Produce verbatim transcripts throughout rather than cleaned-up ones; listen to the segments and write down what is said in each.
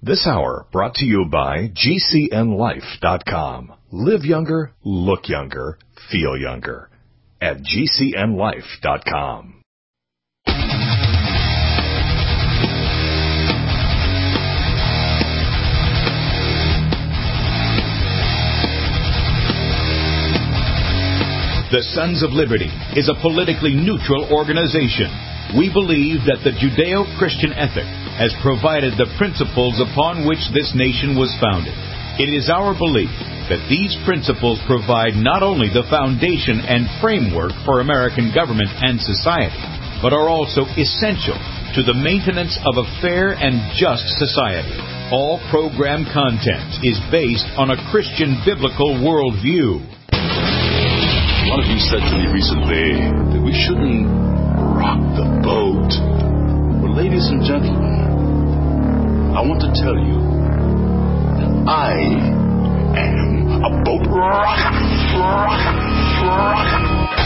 This hour brought to you by G C N life dot com. Live younger, look younger, feel younger at G C N life dot com. The Sons of Liberty is a politically neutral organization. We believe that the Judeo-Christian ethic has provided the principles upon which this nation was founded. It is our belief that these principles provide not only the foundation and framework for American government and society, but are also essential to the maintenance of a fair and just society. All program content is based on a Christian biblical worldview. One of you said to me recently that we shouldn't rock the boat. Well, ladies and gentlemen, I want to tell you that I am a boat rocker, rocker, rocker.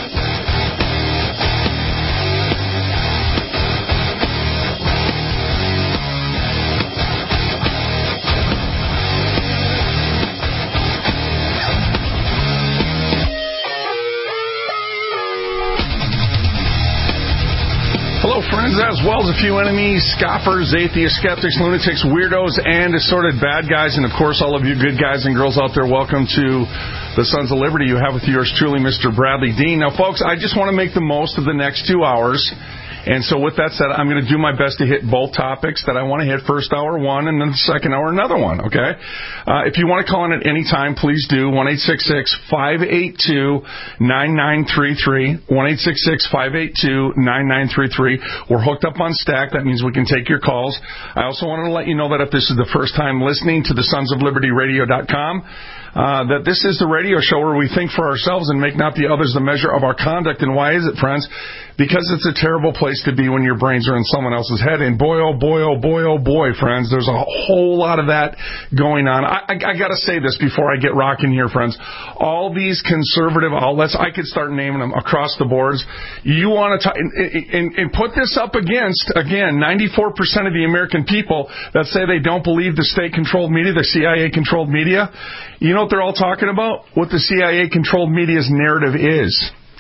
Hello, friends, as well as a few enemies, scoffers, atheists, skeptics, lunatics, weirdos, and assorted bad guys. And, of course, all of you good guys and girls out there, welcome to the Sons of Liberty. You have with yours truly, Mister Bradley Dean. Now, folks, I just want to make the most of the next two hours. And so with that said, I'm going to do my best to hit both topics that I want to hit. First hour, one, and then the second hour, another one, okay? Uh, if you want to call in at any time, please do. one eight six six, five eight two, nine nine three three. one eight six six, five eight two, nine nine three three. We're hooked up on Stack. That means we can take your calls. I also wanted to let you know that if this is the first time listening to the Sons of Liberty Radio dot com, Uh, that this is the radio show where we think for ourselves and make not the others the measure of our conduct. And why is it, friends? Because it's a terrible place to be when your brains are in someone else's head. And boy, oh boy, oh boy, oh boy, friends, there's a whole lot of that going on. I, I, I got to say this before I get rocking here, friends. All these conservative outlets, I could start naming them across the boards. You want to and, and, and put this up against, again, ninety-four percent of the American people that say they don't believe the state-controlled media, the C I A-controlled media. You know what they're all talking about? What the C I A-controlled media's narrative is.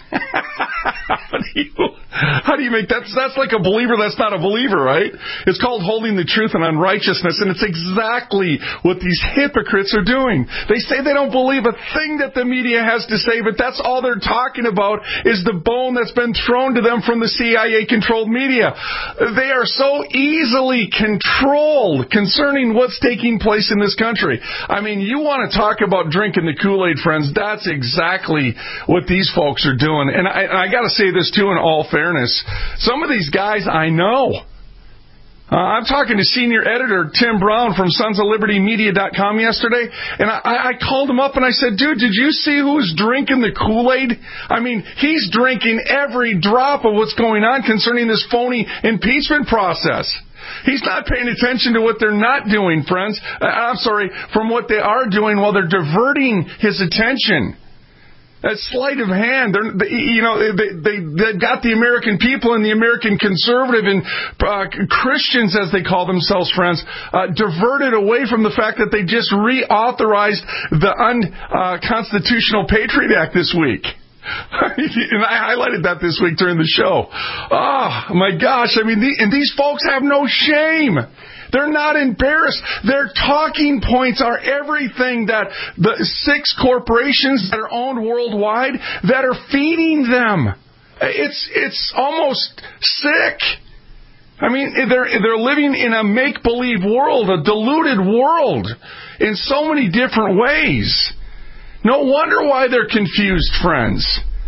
How do you, how do you make that? That's like a believer that's not a believer, right? It's called holding the truth and unrighteousness, and it's exactly what these hypocrites are doing. They say they don't believe a thing that the media has to say, but that's all they're talking about is the bone that's been thrown to them from the C I A-controlled media. They are so easily controlled concerning what's taking place in this country. I mean, you want to talk about drinking the Kool-Aid, friends, that's exactly what these folks are doing. And I, and I got to say this, too, in all fairness. Some of these guys I know. Uh, I'm talking to senior editor Tim Brown from Sons of Liberty Media dot com yesterday, and I, I called him up and I said, dude, did you see who's drinking the Kool-Aid? I mean, he's drinking every drop of what's going on concerning this phony impeachment process. He's not paying attention to what they're not doing, friends. Uh, I'm sorry, from what they are doing while they're diverting his attention. That sleight of hand, they're, they, you know, they, they, they got the American people and the American conservative and uh, Christians, as they call themselves, friends, uh, diverted away from the fact that they just reauthorized the unconstitutional uh, Patriot Act this week. And I highlighted that this week during the show. Oh, my gosh. I mean, the, and these folks have no shame. They're not embarrassed. Their talking points are everything that the six corporations that are owned worldwide that are feeding them. It's it's almost sick. I mean, they're they're living in a make-believe world, a deluded world in so many different ways. No wonder why they're confused, friends.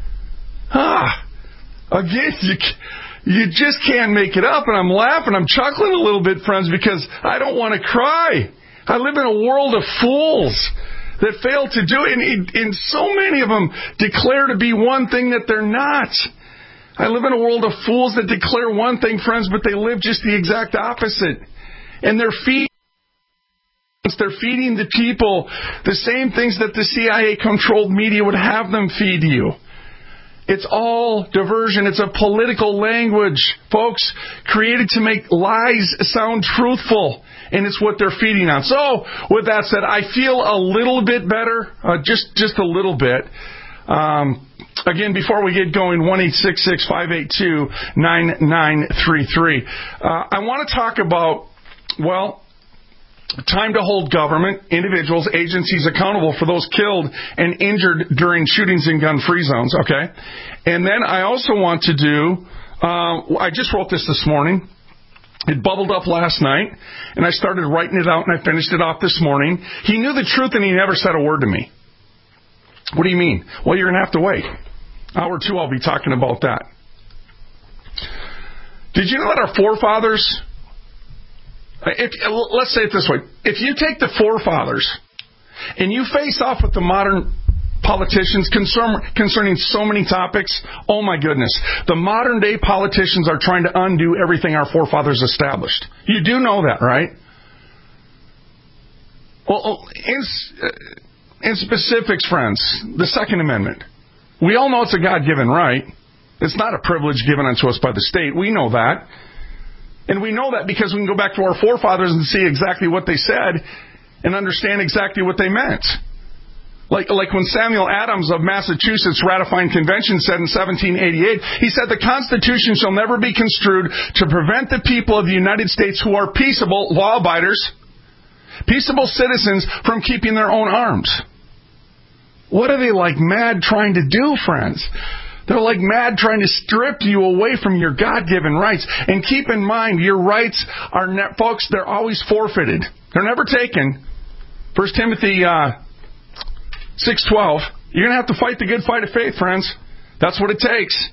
Ah, again, you. You just can't make it up, and I'm laughing. I'm chuckling a little bit, friends, because I don't want to cry. I live in a world of fools that fail to do it, and, and so many of them declare to be one thing that they're not. I live in a world of fools that declare one thing, friends, but they live just the exact opposite. And they're feeding, they're feeding the people the same things that the C I A-controlled media would have them feed you. It's all diversion. It's a political language, folks, created to make lies sound truthful. And it's what they're feeding on. So, with that said, I feel a little bit better, uh, just just a little bit. Um, again, before we get going, one eight six six, five eight two, nine nine three three. Uh, I want to talk about, well, time to hold government, individuals, agencies accountable for those killed and injured during shootings in gun-free zones, okay? And then I also want to do, uh, I just wrote this this morning. It bubbled up last night, and I started writing it out, and I finished it off this morning. He knew the truth, and he never said a word to me. What do you mean? Well, you're going to have to wait. Hour two, I'll be talking about that. Did you know that our forefathers... If, let's say it this way. If you take the forefathers and you face off with the modern politicians concern, concerning so many topics, oh my goodness. The modern day politicians are trying to undo everything our forefathers established. You do know that, right? Well, in, in specifics, friends, the Second Amendment. We all know it's a God-given right. It's not a privilege given unto us by the state. We know that. And we know that because we can go back to our forefathers and see exactly what they said and understand exactly what they meant. Like, like when Samuel Adams of Massachusetts ratifying convention said in seventeen eighty-eight, he said, the Constitution shall never be construed to prevent the people of the United States who are peaceable, law-abiders, peaceable citizens from keeping their own arms. What are they like mad trying to do, friends? They're like mad trying to strip you away from your God-given rights. And keep in mind, your rights are, ne- folks, they're always forfeited. They're never taken. First Timothy uh, six twelve. You're going to have to fight the good fight of faith, friends. That's what it takes.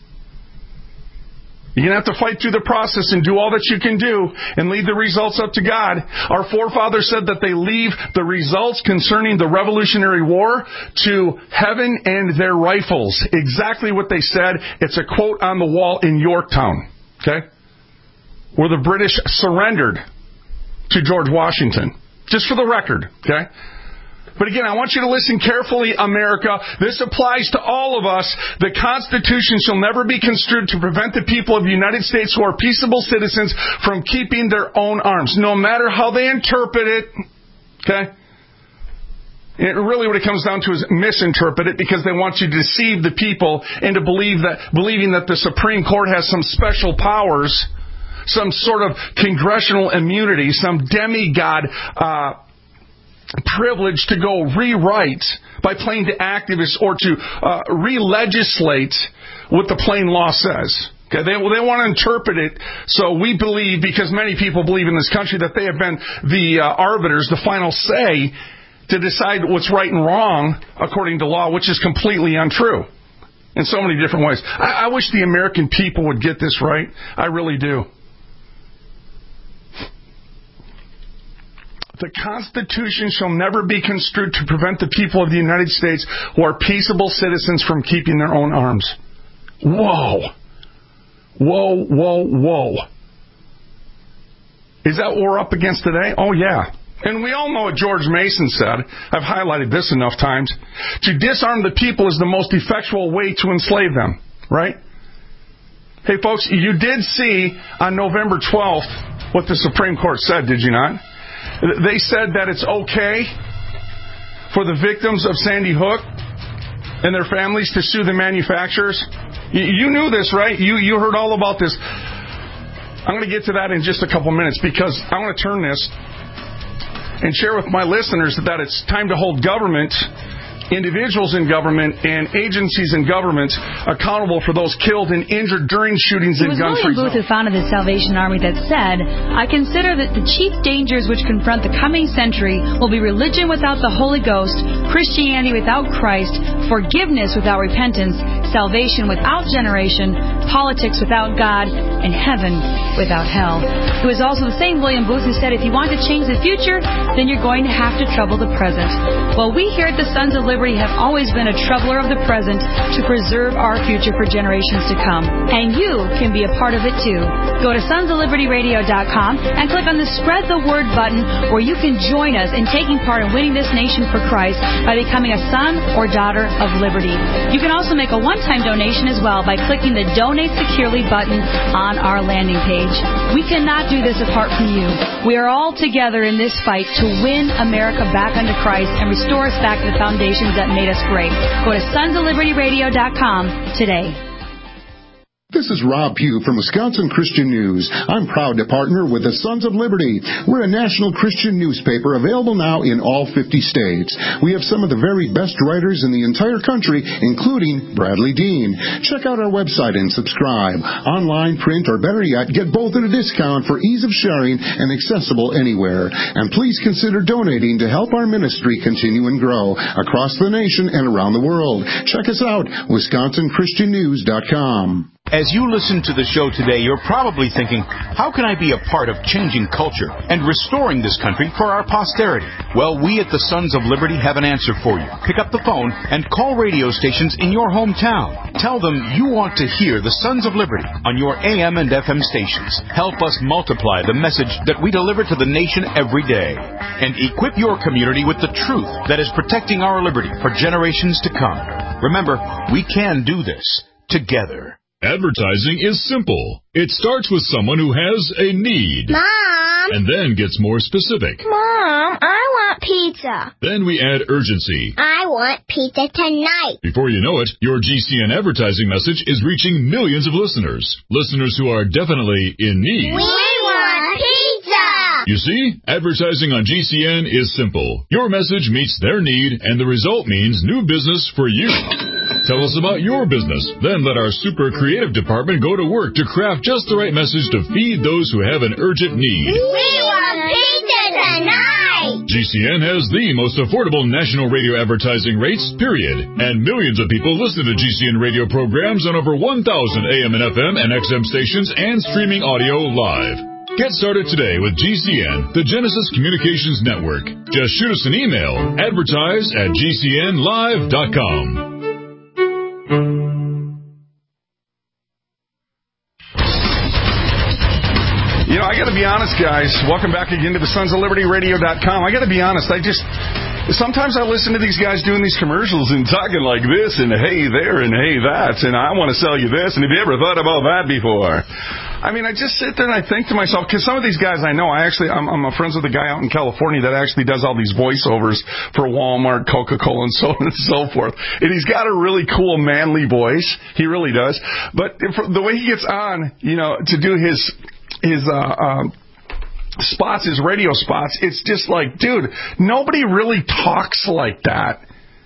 You're going to have to fight through the process and do all that you can do and leave the results up to God. Our forefathers said that they leave the results concerning the Revolutionary War to heaven and their rifles. Exactly what they said. It's a quote on the wall in Yorktown, okay, where the British surrendered to George Washington. Just for the record, okay? But again, I want you to listen carefully, America. This applies to all of us. The Constitution shall never be construed to prevent the people of the United States who are peaceable citizens from keeping their own arms, no matter how they interpret it. Okay? And really what it comes down to is misinterpret it because they want you to deceive the people into believe that, believing that the Supreme Court has some special powers, some sort of congressional immunity, some demigod uh privilege to go rewrite by playing to activists or to uh, re-legislate what the plain law says. Okay, they, well, they want to interpret it, so we believe, because many people believe in this country, that they have been the uh, arbiters, the final say, to decide what's right and wrong according to law, which is completely untrue in so many different ways. I, I wish the American people would get this right. I really do. The Constitution shall never be construed to prevent the people of the United States who are peaceable citizens from keeping their own arms. Whoa. Whoa, whoa, whoa. Is that what we're up against today? Oh, yeah. And we all know what George Mason said. I've highlighted this enough times. To disarm the people is the most effectual way to enslave them. Right? Hey, folks, you did see on November twelfth what the Supreme Court said, did you not? They said that it's okay for the victims of Sandy Hook and their families to sue the manufacturers. You knew this, right? You you heard all about this. I'm going to get to that in just a couple minutes because I want to turn this and share with my listeners that it's time to hold government, individuals in government, and agencies in government accountable for those killed and injured during shootings in gun-free zones. It was William Booth who founded the Salvation Army that said, I consider that the chief dangers which confront the coming century will be religion without the Holy Ghost, Christianity without Christ, forgiveness without repentance, salvation without generation, politics without God, and heaven without hell. It was also the same William Booth who said, if you want to change the future, then you're going to have to trouble the present. Well, we here at the Sons of Liberty Liberty have always been a troubler of the present to preserve our future for generations to come. And you can be a part of it too. Go to sons of liberty radio dot com and click on the Spread the Word button, where you can join us in taking part in winning this nation for Christ by becoming a son or daughter of liberty. You can also make a one-time donation as well by clicking the Donate Securely button on our landing page. We cannot do this apart from you. We are all together in this fight to win America back unto Christ and restore us back to the foundations that made us great. Go to sons of liberty radio dot com today. This is Rob Pugh from Wisconsin Christian News. I'm proud to partner with the Sons of Liberty. We're a national Christian newspaper available now in all fifty states. We have some of the very best writers in the entire country, including Bradley Dean. Check out our website and subscribe. Online, print, or better yet, get both at a discount for ease of sharing and accessible anywhere. And please consider donating to help our ministry continue and grow across the nation and around the world. Check us out, wisconsin christian news dot com. As you listen to the show today, you're probably thinking, how can I be a part of changing culture and restoring this country for our posterity? Well, we at the Sons of Liberty have an answer for you. Pick up the phone and call radio stations in your hometown. Tell them you want to hear the Sons of Liberty on your A M and F M stations. Help us multiply the message that we deliver to the nation every day. And equip your community with the truth that is protecting our liberty for generations to come. Remember, we can do this together. Advertising is simple. It starts with someone who has a need. Mom! And then gets more specific. Mom, I want pizza. Then we add urgency. I want pizza tonight. Before you know it, your G C N advertising message is reaching millions of listeners. Listeners who are definitely in need. We want pizza! You see, advertising on G C N is simple. Your message meets their need, and the result means new business for you. Tell us about your business. Then let our super creative department go to work to craft just the right message to feed those who have an urgent need. We want pizza tonight! G C N has the most affordable national radio advertising rates, period. And millions of people listen to G C N radio programs on over one thousand A M and F M and X M stations and streaming audio live. Get started today with G C N, the Genesis Communications Network. Just shoot us an email, advertise at g c n live dot com. You know, I got to be honest, guys. Welcome back again to the sons of liberty radio dot com. I got to be honest. I just sometimes I listen to these guys doing these commercials and talking like this and hey there and hey that and I want to sell you this and have you ever thought about that before? I mean, I just sit there and I think to myself, because some of these guys I know, I actually, I'm, I'm friends with a guy out in California that actually does all these voiceovers for Walmart, Coca-Cola, and so on and so forth. And he's got a really cool, manly voice. He really does. But if, the way he gets on, you know, to do his his uh, um, spots, his radio spots, it's just like, dude, nobody really talks like that.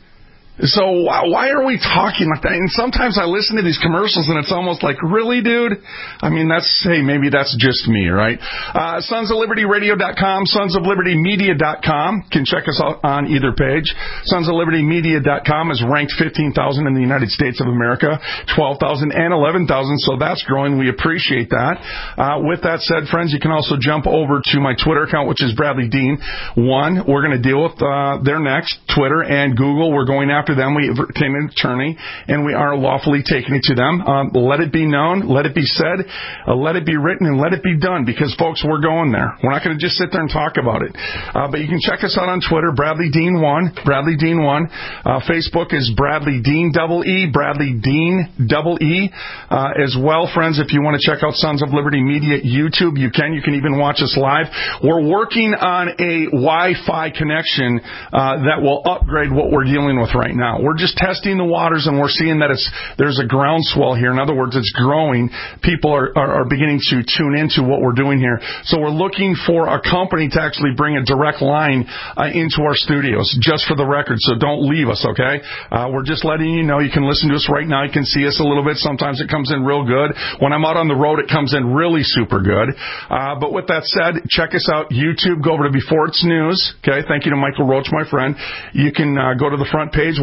So why are we talking like that? And sometimes I listen to these commercials and it's almost like, really, dude? I mean, that's, hey, maybe that's just me, right? Uh, sons of liberty radio dot com, sons of liberty media dot com. Can check us out on either page. sons of liberty media dot com is ranked fifteen thousand in the United States of America, twelve thousand and eleven thousand, so that's growing. We appreciate that. Uh, with that said, friends, you can also jump over to my Twitter account, which is Bradley Dean. One, we're going to deal with uh, their next, Twitter and Google. We're going after After them, we obtain an attorney, and we are lawfully taking it to them. Um, let it be known, let it be said, uh, let it be written, and let it be done, because, folks, we're going there. We're not going to just sit there and talk about it. Uh, but you can check us out on Twitter, Bradley Dean one, Bradley Dean one. Uh, Facebook is Bradley Dean double E, Bradley Dean double E. Uh, as well, friends, if you want to check out Sons of Liberty Media YouTube, you can. You can even watch us live. We're working on a Wi-Fi connection uh, that will upgrade what we're dealing with right now. Now, we're just testing the waters, and we're seeing that it's there's a groundswell here. In other words, it's growing. People are, are, are beginning to tune into what we're doing here. So we're looking for a company to actually bring a direct line uh, into our studios, just for the record. So don't leave us, okay? Uh, we're just letting you know you can listen to us right now. You can see us a little bit. Sometimes it comes in real good. When I'm out on the road, it comes in really super good. Uh, but with that said, check us out. YouTube, go over to Before It's News. Okay, thank you to Michael Roach, my friend. You can uh, go to the front page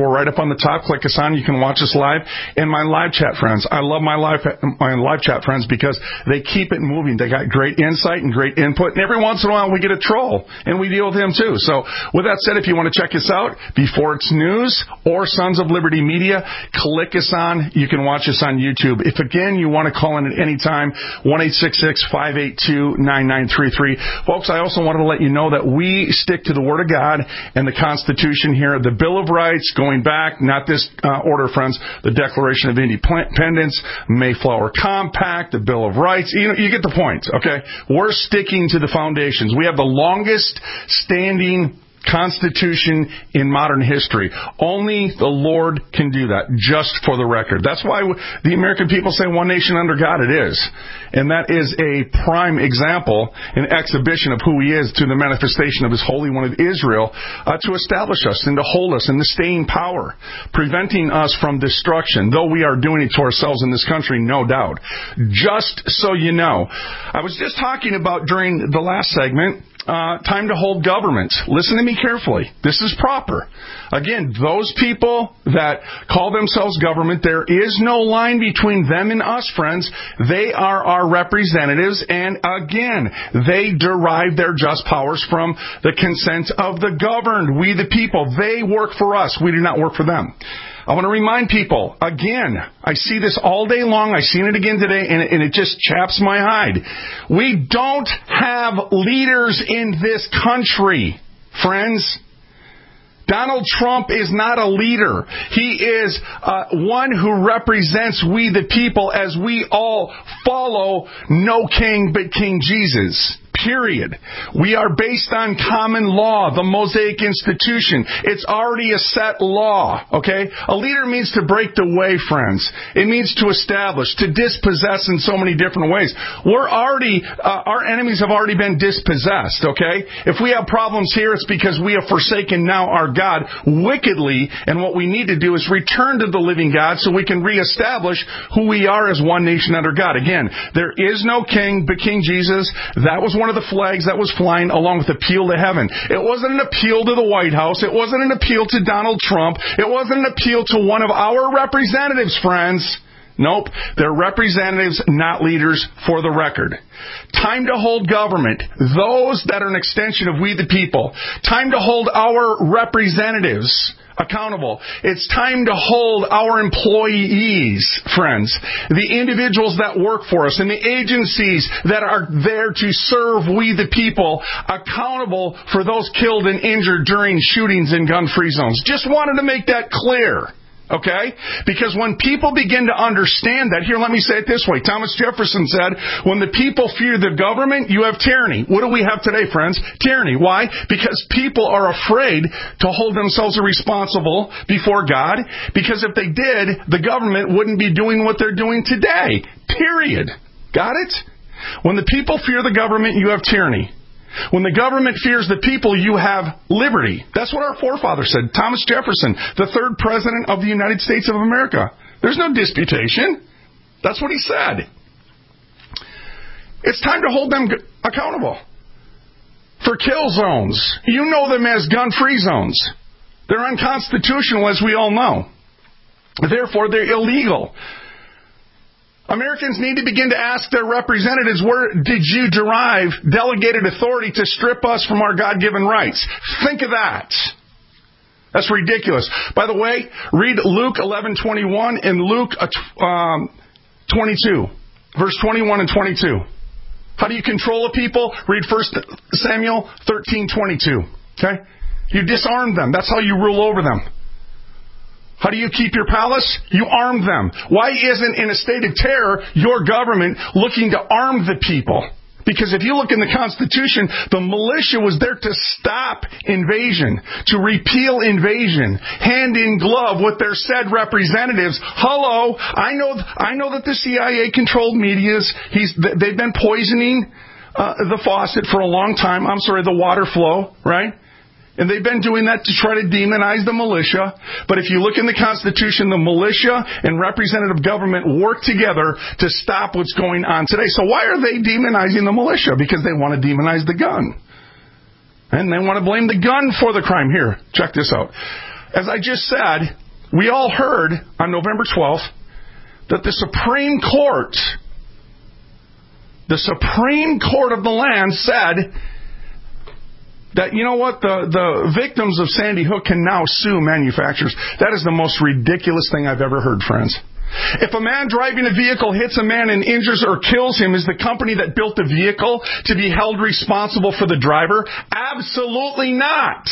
We're right up on the top. Click us on. You can watch us live. And my live chat friends. I love my live my live chat friends because they keep it moving. They got great insight and great input. And every once in a while we get a troll, and we deal with him too. So with that said, if you want to check us out before it's news or Sons of Liberty Media, click us on. You can watch us on YouTube. If again you want to call in at any time, one eight six six, five eight two, nine nine three three. Folks, I also wanted to let you know that we stick to the Word of God and the Constitution here, the Bill of Rights, going back, not this uh, order, friends, the Declaration of Independence, Mayflower Compact, the Bill of Rights. You know, you get the point, okay? We're sticking to the foundations. We have the longest standing Constitution in modern history. Only the Lord can do that, just for the record. That's why the American people say one nation under God it is. And that is a prime example, an exhibition of who He is through the manifestation of His Holy One of Israel uh, to establish us and to hold us in the staying power, preventing us from destruction, though we are doing it to ourselves in this country, no doubt. Just so you know, I was just talking about during the last segment, Uh, time to hold government. Listen to me carefully. This is proper. Again, those people that call themselves government, there is no line between them and us, friends. They are our representatives, and again, they derive their just powers from the consent of the governed. We, the people, they work for us. We do not work for them. I want to remind people, again, I see this all day long. I've seen it again today, and it, and it just chaps my hide. We don't have leaders in this country, friends. Donald Trump is not a leader. He is uh, one who represents we the people as we all follow no king but King Jesus. Period. We are based on common law, the Mosaic institution. It's already a set law, okay? A leader means to break the way, friends. It means to establish, to dispossess in so many different ways. We're already, uh, our enemies have already been dispossessed, okay? If we have problems here, it's because we have forsaken now our God wickedly, and what we need to do is return to the living God so we can reestablish who we are as one nation under God. Again, there is no king but King Jesus. That was one of the flags that was flying along with appeal to heaven. It wasn't an appeal to the White House. It wasn't an appeal to Donald Trump. It wasn't an appeal to one of our representatives, friends. Nope. They're representatives, not leaders, for the record. Time to hold government, those that are an extension of we the people. Time to hold our representatives accountable. It's time to hold our employees, friends, the individuals that work for us and the agencies that are there to serve we the people, accountable for those killed and injured during shootings in gun-free zones. Just wanted to make that clear. Okay? Because when people begin to understand that, here, let me say it this way. Thomas Jefferson said, when the people fear the government, you have tyranny. What do we have today, friends? Tyranny. Why? Because people are afraid to hold themselves responsible before God. Because if they did, the government wouldn't be doing what they're doing today. Period. Got it? When the people fear the government, you have tyranny. When the government fears the people, you have liberty. That's what our forefather said. Thomas Jefferson, the third president of the United States of America. There's no disputation. That's what he said. It's time to hold them accountable for kill zones. You know them as gun-free zones. They're unconstitutional, as we all know. Therefore, they're illegal. Americans need to begin to ask their representatives, where did you derive delegated authority to strip us from our God-given rights? Think of that. That's ridiculous. By the way, read Luke eleven twenty-one and Luke um, twenty-two, verse twenty-one and twenty-two. How do you control a people? Read First Samuel thirteen twenty-two. Okay? You disarm them. That's how you rule over them. How do you keep your palace? You arm them. Why isn't, in a state of terror, your government looking to arm the people? Because if you look in the Constitution, the militia was there to stop invasion, to repeal invasion, hand in glove with their said representatives. Hello, I know, I know that the C I A controlled medias. He's, they've been poisoning uh, the faucet for a long time. I'm sorry, the water flow, right? And they've been doing that to try to demonize the militia. But if you look in the Constitution, the militia and representative government work together to stop what's going on today. So why are they demonizing the militia? Because they want to demonize the gun. And they want to blame the gun for the crime. Here, check this out. as I just said, we all heard on November twelfth that the Supreme Court, the Supreme Court of the land said that, you know what, the, the victims of Sandy Hook can now sue manufacturers. That is the most ridiculous thing I've ever heard, friends. If a man driving a vehicle hits a man and injures or kills him, is the company that built the vehicle to be held responsible for the driver? Absolutely not.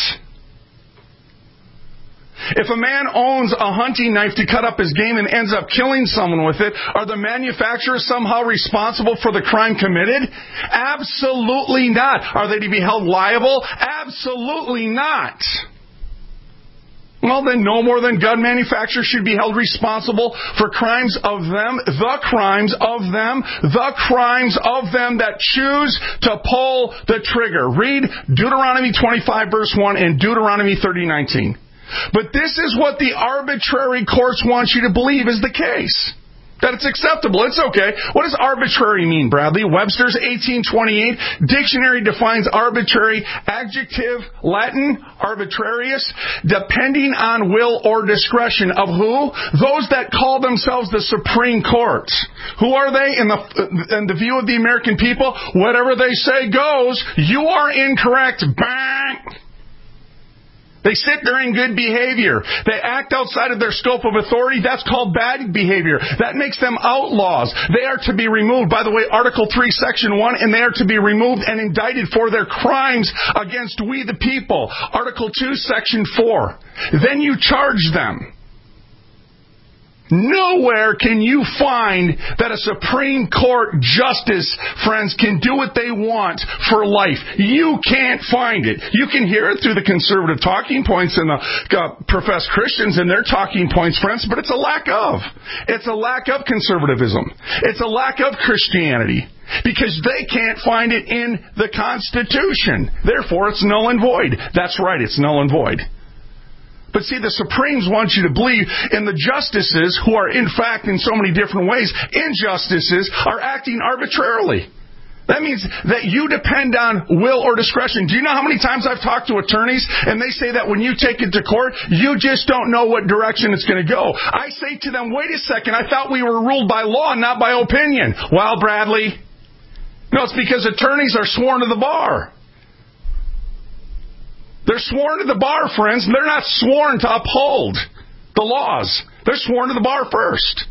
If a man owns a hunting knife to cut up his game and ends up killing someone with it, are the manufacturers somehow responsible for the crime committed? Absolutely not. Are they to be held liable? Absolutely not. Well, then no more than gun manufacturers should be held responsible for crimes of them, the crimes of them, the crimes of them that choose to pull the trigger. Read Deuteronomy twenty-five, verse one, and Deuteronomy thirty, nineteen. But this is what the arbitrary courts want you to believe is the case. That it's acceptable. It's okay. What does arbitrary mean, Bradley? Webster's eighteen twenty-eight dictionary defines arbitrary, adjective, Latin, arbitrarius, depending on will or discretion of who? Those that call themselves the Supreme Court. Who are they in the, in the view of the American people? Whatever they say goes. You are incorrect. Bang! They sit there in good behavior. They act outside of their scope of authority. That's called bad behavior. That makes them outlaws. They are to be removed. By the way, Article three, Section one, and they are to be removed and indicted for their crimes against we the people. Article two, Section four. Then you charge them. Nowhere can you find that a Supreme Court justice, friends, can do what they want for life. You can't find it. You can hear it through the conservative talking points and the uh, professed Christians and their talking points, friends, but it's a lack of. It's a lack of conservatism. It's a lack of Christianity. Because they can't find it in the Constitution. Therefore, it's null and void. That's right, it's null and void. But see, the Supremes want you to believe in the justices who are, in fact, in so many different ways, injustices, are acting arbitrarily. That means that you depend on will or discretion. Do you know how many times I've talked to attorneys and they say that when you take it to court, you just don't know what direction it's going to go? I say to them, wait a second, I thought we were ruled by law, not by opinion. Well, Bradley, no, it's because attorneys are sworn to the bar. They're sworn to the bar, friends. They're not sworn to uphold the laws. They're sworn to the bar first.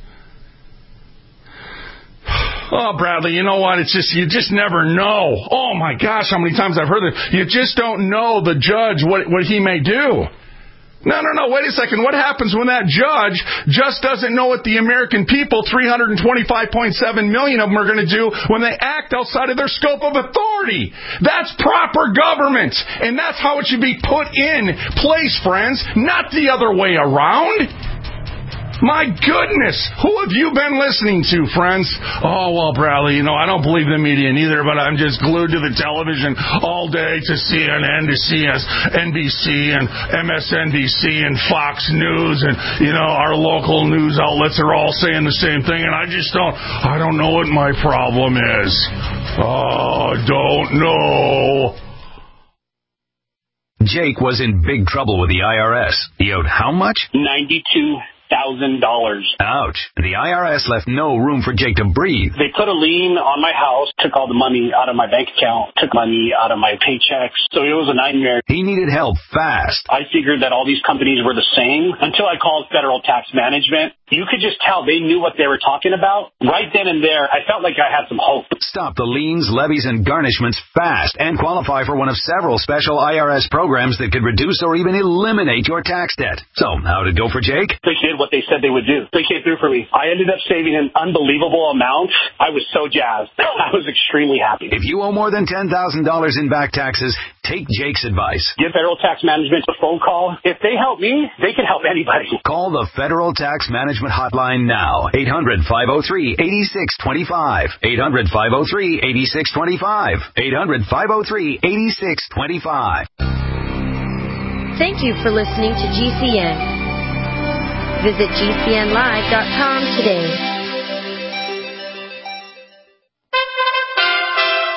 Oh, Bradley, you know what? It's just, you just never know. Oh, my gosh, how many times I've heard that. You just don't know the judge, what, what he may do. No, no, no, wait a second. What happens when that judge just doesn't know what the American people, three hundred twenty-five point seven million of them, are going to do when they act outside of their scope of authority? That's proper government. And that's how it should be put in place, friends, not the other way around. My goodness, who have you been listening to, friends? Oh, well, Bradley, you know, I don't believe the media neither, but I'm just glued to the television all day to C N N, to C N B C and M S N B C and Fox News, and, you know, our local news outlets are all saying the same thing, and I just don't, I don't know what my problem is. Oh, don't know. Jake was in big trouble with the I R S. He owed how much? ninety-two thousand dollars. Ouch. The I R S left no room for Jake to breathe. They put a lien on my house, took all the money out of my bank account, took money out of my paychecks. So it was a nightmare. He needed help fast. I figured that all these companies were the same until I called Federal Tax Management. You could just tell they knew what they were talking about. Right then and there, I felt like I had some hope. Stop the liens, levies, and garnishments fast and qualify for one of several special I R S programs that could reduce or even eliminate your tax debt. So, how'd it go for Jake? They did what they said they would do. They came through for me. I ended up saving an unbelievable amount. I was so jazzed. I was extremely happy. If you owe more than ten thousand dollars in back taxes, take Jake's advice. Give Federal Tax Management a phone call. If they help me, they can help anybody. Call the Federal Tax Management hotline now. eight hundred, five oh three, eight six two five. eight hundred, five oh three, eight six two five. eight hundred, five oh three, eight six two five. Thank you for listening to G C N. Visit G C N live dot com today.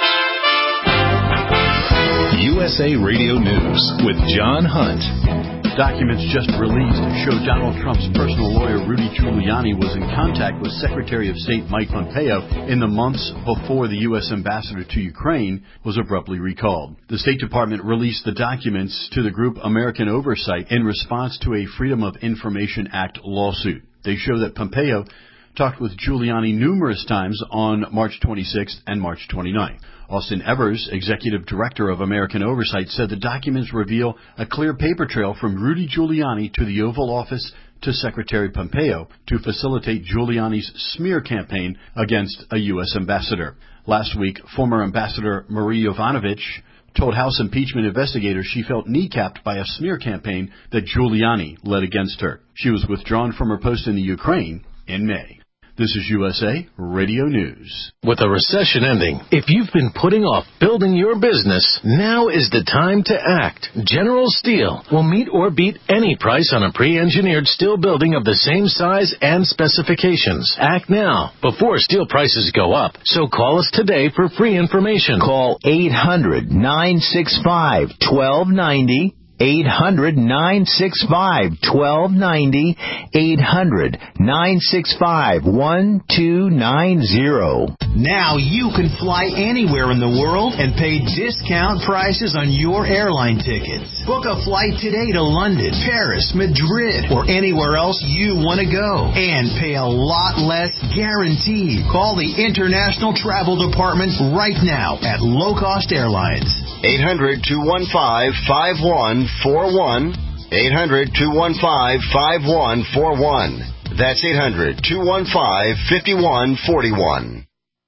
U S A Radio News with John Hunt. Documents just released show Donald Trump's personal lawyer Rudy Giuliani was in contact with Secretary of State Mike Pompeo in the months before the U S ambassador to Ukraine was abruptly recalled. The State Department released the documents to the group American Oversight in response to a Freedom of Information Act lawsuit. They show that Pompeo talked with Giuliani numerous times on March twenty-sixth and March twenty-ninth. Austin Evers, executive director of American Oversight, said the documents reveal a clear paper trail from Rudy Giuliani to the Oval Office to Secretary Pompeo to facilitate Giuliani's smear campaign against a U S ambassador. Last week, former Ambassador Marie Yovanovitch told House impeachment investigators she felt kneecapped by a smear campaign that Giuliani led against her. She was withdrawn from her post in the Ukraine in May. This is U S A Radio News. With a recession ending, if you've been putting off building your business, now is the time to act. General Steel will meet or beat any price on a pre-engineered steel building of the same size and specifications. Act now, before steel prices go up. So call us today for free information. Call eight hundred, nine six five, one two nine zero. eight hundred, nine six five, one two nine zero. eight hundred, nine six five, one two nine zero. Now you can fly anywhere in the world and pay discount prices on your airline tickets. Book a flight today to London, Paris, Madrid, or anywhere else you want to go. And pay a lot less guaranteed. Call the International Travel Department right now at Low Cost Airlines. eight hundred, two one five, five one four one. eight hundred, two one five, five one four one. That's eight hundred, two one five, five one four one.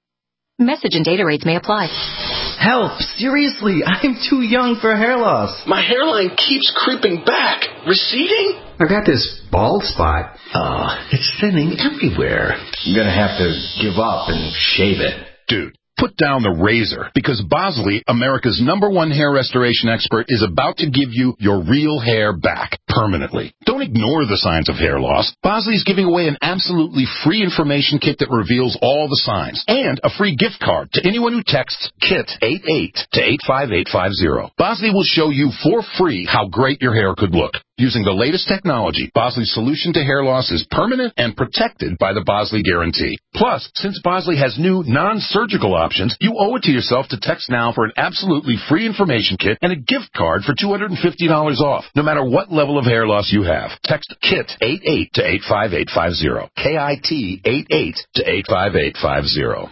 Message and data rates may apply. Help! Seriously, I'm too young for hair loss. My hairline keeps creeping back. Receding? I've got this bald spot. Oh, it's thinning everywhere. I'm gonna have to give up and shave it. Dude, put down the razor, because Bosley, America's number one hair restoration expert, is about to give you your real hair back permanently. Don't ignore the signs of hair loss. Bosley's giving away an absolutely free information kit that reveals all the signs, and a free gift card to anyone who texts KIT eighty-eight to eight five eight five zero. Bosley will show you for free how great your hair could look. Using the latest technology, Bosley's solution to hair loss is permanent and protected by the Bosley Guarantee. Plus, since Bosley has new non-surgical options, you owe it to yourself to text now for an absolutely free information kit and a gift card for two hundred fifty dollars off, no matter what level of hair loss you have. Text KIT eighty-eight to eight five eight five zero. K I T eighty-eight to eight five eight five zero.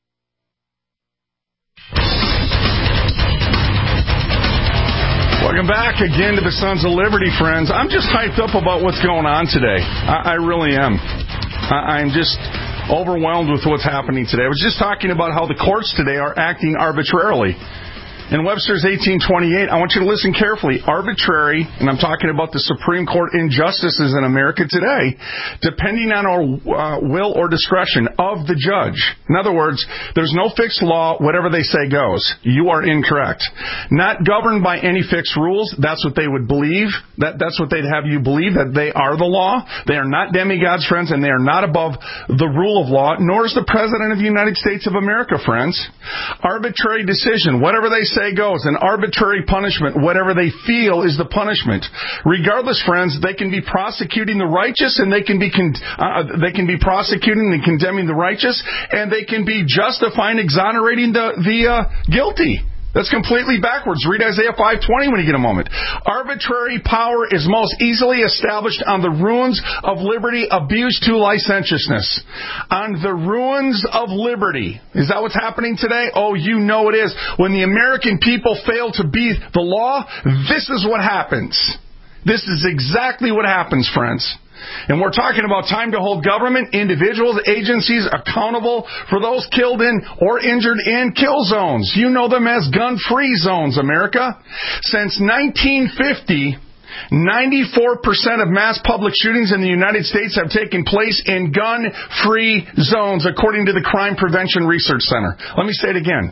Welcome back again to the Sons of Liberty, friends. I'm just hyped up about what's going on today. I, I really am. I, I'm just overwhelmed with what's happening today. I was just talking about how the courts today are acting arbitrarily. In Webster's eighteen twenty-eight, I want you to listen carefully. Arbitrary, and I'm talking about the Supreme Court injustices in America today, depending on our uh, will or discretion of the judge. In other words, there's no fixed law. Whatever they say goes. You are incorrect. Not governed by any fixed rules. That's what they would believe. That, that's what they'd have you believe, that they are the law. They are not demigods, friends, and they are not above the rule of law, nor is the President of the United States of America, friends. Arbitrary decision. Whatever they say Say goes, an arbitrary punishment, whatever they feel is the punishment. Regardless, friends, they can be prosecuting the righteous, and they can be con- uh, they can be prosecuting and condemning the righteous, and they can be justifying, exonerating the the uh, guilty. That's completely backwards. Read Isaiah five twenty when you get a moment. Arbitrary power is most easily established on the ruins of liberty abused to licentiousness. On the ruins of liberty. Is that what's happening today? Oh, you know it is. When the American people fail to be the law, this is what happens. This is exactly what happens, friends. And we're talking about time to hold government, individuals, agencies accountable for those killed in or injured in kill zones. You know them as gun-free zones, America. Since nineteen fifty, ninety-four percent of mass public shootings in the United States have taken place in gun-free zones, according to the Crime Prevention Research Center. Let me say it again.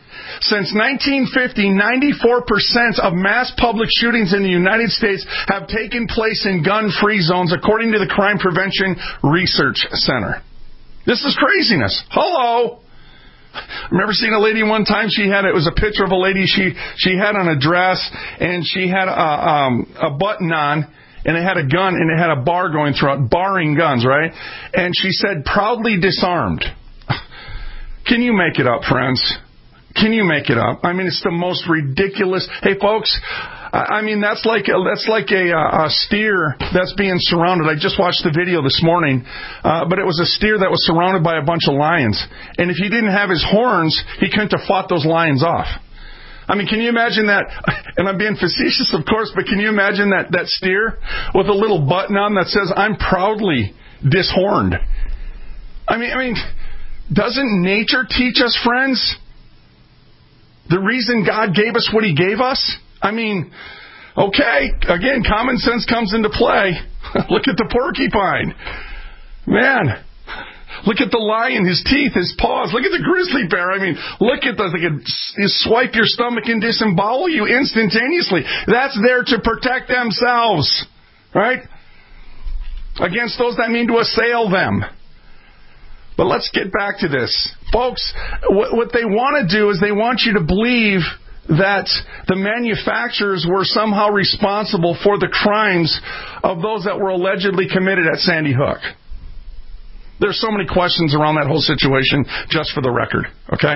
Since nineteen fifty, ninety-four percent of mass public shootings in the United States have taken place in gun-free zones, according to the Crime Prevention Research Center. This is craziness. Hello. I remember seeing a lady one time. She had, it was a picture of a lady she, she had on a dress, and she had a, um, a button on, and it had a gun, and it had a bar going through it, barring guns, right? And she said, proudly disarmed. Can you make it up, friends? Can you make it up? I mean, it's the most ridiculous. Hey, folks, I mean, that's like a, that's like a, a steer that's being surrounded. I just watched the video this morning, uh, but it was a steer that was surrounded by a bunch of lions. And if he didn't have his horns, he couldn't have fought those lions off. I mean, can you imagine that? And I'm being facetious, of course, but can you imagine that, that steer with a little button on that says, I'm proudly dishorned? I mean, I mean, doesn't nature teach us, friends? The reason God gave us what He gave us? I mean, okay, again, common sense comes into play. Look at the porcupine. Man, look at the lion, his teeth, his paws. Look at the grizzly bear. I mean, look at those. They can swipe your stomach and disembowel you instantaneously. That's there to protect themselves, right? Against those that mean to assail them. But let's get back to this. Folks, what they want to do is they want you to believe that the manufacturers were somehow responsible for the crimes of those that were allegedly committed at Sandy Hook. There's so many questions around that whole situation, just for the record, okay?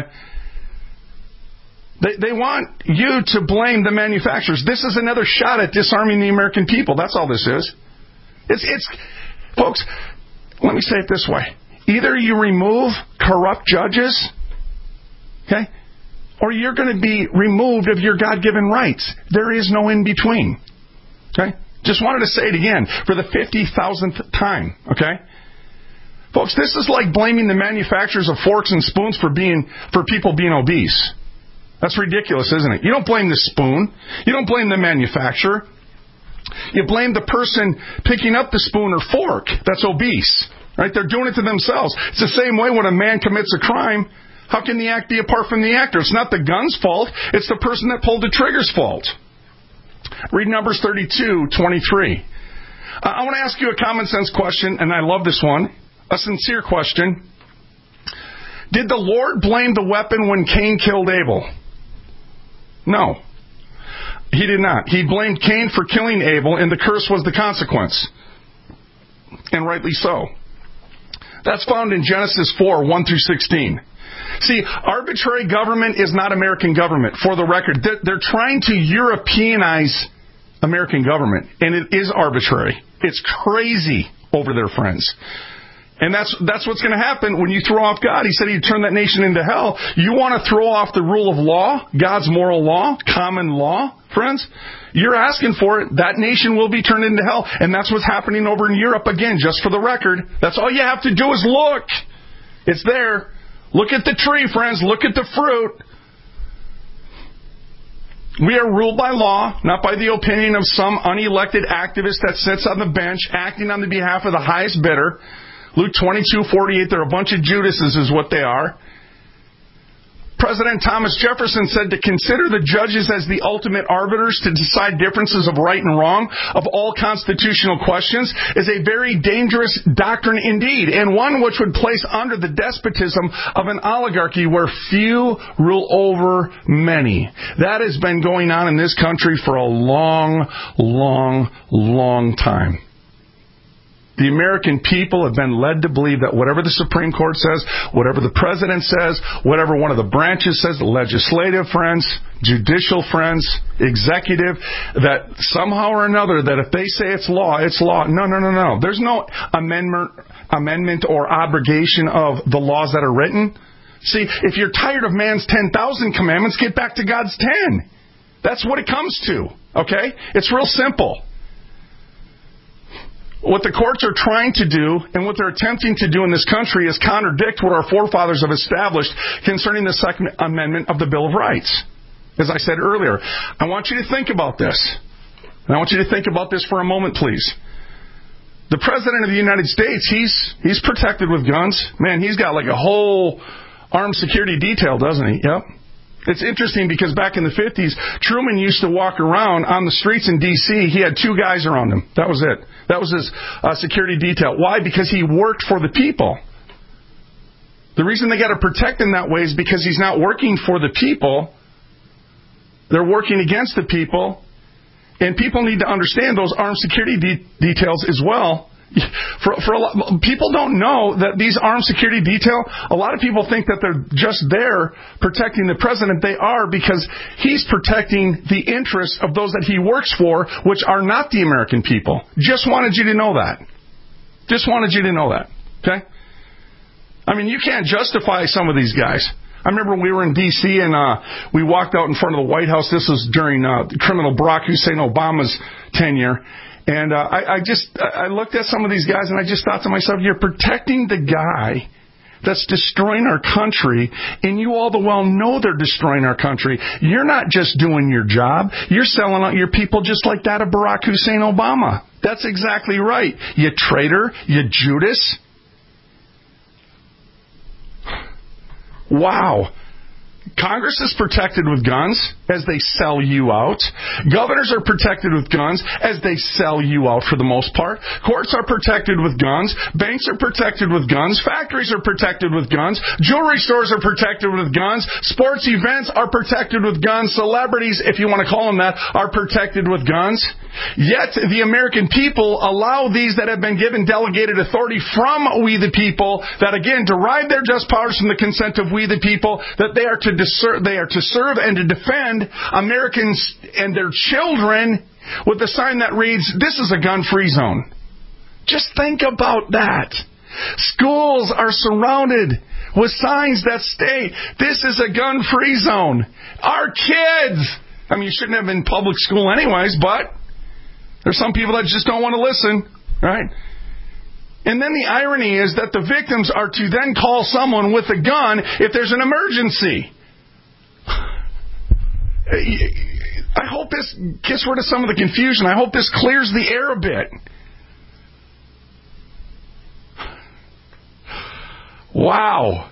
They, they want you to blame the manufacturers. This is another shot at disarming the American people. That's all this is. It's, it's, folks, let me say it this way. Either you remove corrupt judges, okay, or you're going to be removed of your God-given rights. There is no in-between, okay? Just wanted to say it again for the fifty thousandth time, okay? Folks, this is like blaming the manufacturers of forks and spoons for being for people being obese. That's ridiculous, isn't it? You don't blame the spoon. You don't blame the manufacturer. You blame the person picking up the spoon or fork that's obese. Right? They're doing it to themselves. It's the same way when a man commits a crime. How can the act be apart from the actor? It's not the gun's fault. It's the person that pulled the trigger's fault. Read Numbers thirty-two twenty-three. Uh, I want to ask you a common sense question, and I love this one. A sincere question. Did the Lord blame the weapon when Cain killed Abel? No. He did not. He blamed Cain for killing Abel, and the curse was the consequence. And rightly so. That's found in Genesis four, one through sixteen. See, arbitrary government is not American government, for the record. They're, they're trying to Europeanize American government, and it is arbitrary. It's crazy over there, friends. And that's that's what's going to happen when you throw off God. He said He'd turn that nation into hell. You want to throw off the rule of law, God's moral law, common law, friends? You're asking for it. That nation will be turned into hell. And that's what's happening over in Europe, again, just for the record. That's all you have to do is look. It's there. Look at the tree, friends. Look at the fruit. We are ruled by law, not by the opinion of some unelected activist that sits on the bench acting on the behalf of the highest bidder. Luke twenty-two forty-eight, they're a bunch of Judases is what they are. President Thomas Jefferson said to consider the judges as the ultimate arbiters to decide differences of right and wrong of all constitutional questions is a very dangerous doctrine indeed, and one which would place under the despotism of an oligarchy where few rule over many. That has been going on in this country for a long, long, long time. The American people have been led to believe that whatever the Supreme Court says, whatever the President says, whatever one of the branches says, legislative friends, judicial friends, executive, that somehow or another, that if they say it's law, it's law. No, no, no, no. There's no amendment, amendment or abrogation of the laws that are written. See, if you're tired of man's ten thousand commandments, get back to God's ten. That's what it comes to, okay? It's real simple. What the courts are trying to do and what they're attempting to do in this country is contradict what our forefathers have established concerning the Second Amendment of the Bill of Rights. As I said earlier, I want you to think about this. And I want you to think about this for a moment, please. The President of the United States, he's he's protected with guns. Man, he's got like a whole armed security detail, doesn't he? Yep. It's interesting because back in the fifties, Truman used to walk around on the streets in D C He had two guys around him. That was it. That was his uh, security detail. Why? Because he worked for the people. The reason they got to protect him that way is because he's not working for the people. They're working against the people. And people need to understand those armed security de- details as well. For, for a lot, people don't know that these armed security detail, a lot of people think that they're just there protecting the president. They are, because he's protecting the interests of those that he works for, which are not the American people. Just wanted you to know that. Just wanted you to know that. Okay? I mean, you can't justify some of these guys. I remember we were in D C and uh, we walked out in front of the White House. This was during uh, criminal Barack Hussein Obama's tenure. And uh, I, I just I looked at some of these guys and I just thought to myself, you're protecting the guy that's destroying our country, and you all the well know they're destroying our country. You're not just doing your job. You're selling out your people just like that of Barack Hussein Obama. That's exactly right. You traitor. You Judas. Wow. Congress is protected with guns as they sell you out. Governors are protected with guns as they sell you out for the most part. Courts are protected with guns. Banks are protected with guns. Factories are protected with guns. Jewelry stores are protected with guns. Sports events are protected with guns. Celebrities, if you want to call them that, are protected with guns. Yet the American people allow these that have been given delegated authority from we the people, that again derive their just powers from the consent of we the people, that they are to Deser- they are to serve and to defend Americans and their children with a sign that reads, "This is a gun-free zone." Just think about that. Schools are surrounded with signs that state, "This is a gun-free zone." Our kids, I mean, you shouldn't have been in public school anyways, but there's some people that just don't want to listen, right? And then the irony is that the victims are to then call someone with a gun if there's an emergency. I hope this gets rid of some of the confusion. I hope this clears the air a bit. Wow.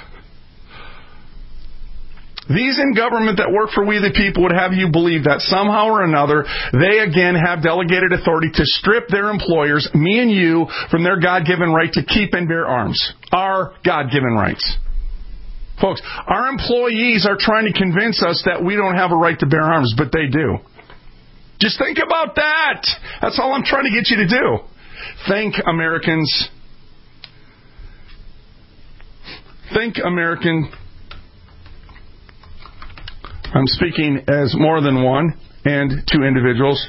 These in government that work for we the people would have you believe that somehow or another they again have delegated authority to strip their employers, me and you, from their God-given right to keep and bear arms. Our God-given rights. Folks, our employees are trying to convince us that we don't have a right to bear arms, but they do. Just think about that. That's all I'm trying to get you to do. Think, Americans. Think, American. I'm speaking as more than one and two individuals.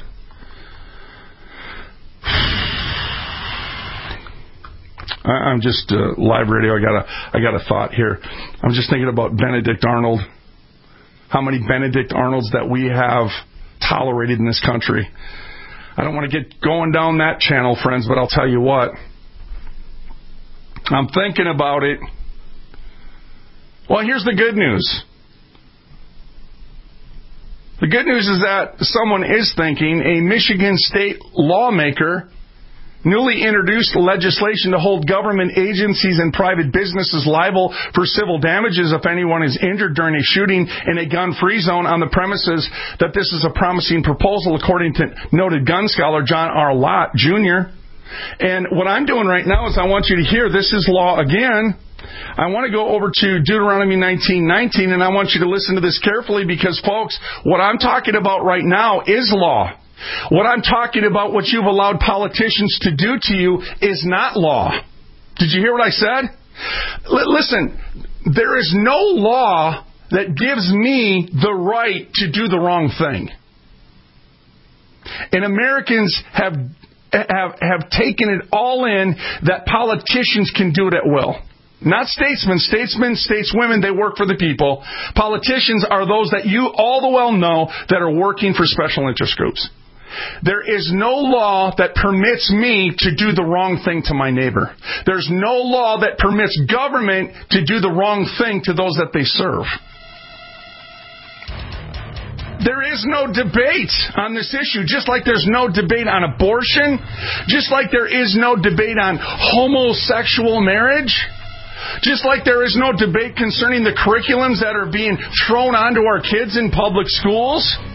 I'm just uh, live radio. I got a I got a thought here. I'm just thinking about Benedict Arnold. How many Benedict Arnolds that we have tolerated in this country. I don't want to get going down that channel, friends, but I'll tell you what. I'm thinking about it. Well, here's the good news. The good news is that someone is thinking. A Michigan state lawmaker newly introduced legislation to hold government agencies and private businesses liable for civil damages if anyone is injured during a shooting in a gun-free zone on the premises that this is a promising proposal, according to noted gun scholar John R. Lott, Junior And what I'm doing right now is I want you to hear this is law again. I want to go over to Deuteronomy nineteen nineteen, and I want you to listen to this carefully because, folks, what I'm talking about right now is law. What I'm talking about, what you've allowed politicians to do to you, is not law. Did you hear what I said? L- listen, there is no law that gives me the right to do the wrong thing. And Americans have have, have taken it all in that politicians can do it at will. Not statesmen. Statesmen, stateswomen, they work for the people. Politicians are those that you all the well know that are working for special interest groups. There is no law that permits me to do the wrong thing to my neighbor. There's no law that permits government to do the wrong thing to those that they serve. There is no debate on this issue, just like there's no debate on abortion, just like there is no debate on homosexual marriage. Just like there is no debate concerning the curriculums that are being thrown onto our kids in public schools.